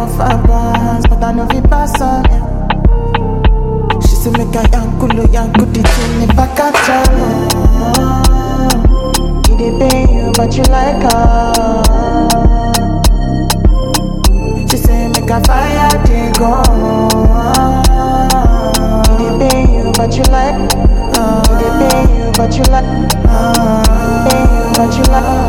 go far pass, but I know we pass on ya. She say make I yankulu the thing if I catch her. He dey pay you, but you like her. She say make I fire the gun. He dey pay you, but you like. He dey pay you, but you like. Pay you, but you like.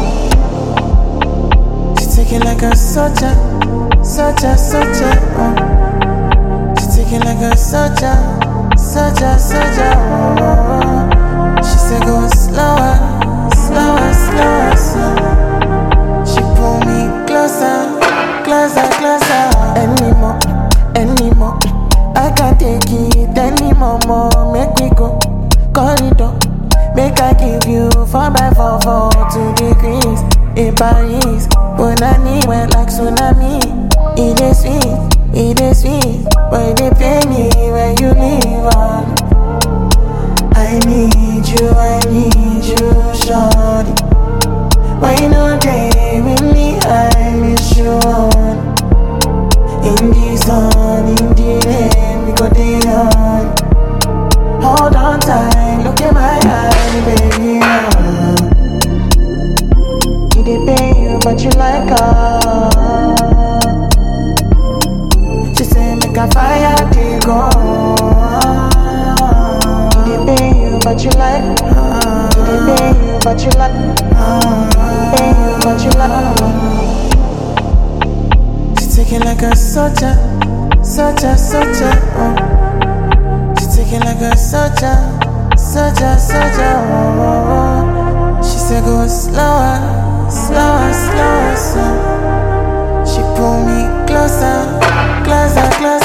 She take it like a soldier, soldier, soldier. She take it like a soldier, soldier, soldier. She say go slower, slower, slower, slower. She pull me closer, closer, closer. Anymore, anymore. I can't take it anymore, more. Make me go, corridor. Make I give you 4x4 for 2 degrees in Paris. Bonani went like tsunami. It is sweet, but it dey pain me when you leave on. I need you, shawty. Why you no day with me? I miss you on. In the sun, in the rain, we go down. Hold on tight, look in my eye, baby. He dey pay you, but you like her. She say make I fire the gun. He dey pay you, but you like. He dey pay you, but you like. Pay you, but you like. She take it like a soldier, soldier, soldier. She take it like a soldier, soldier, soldier. She say go slower, slower, slower, slower. She pull me closer, closer, closer.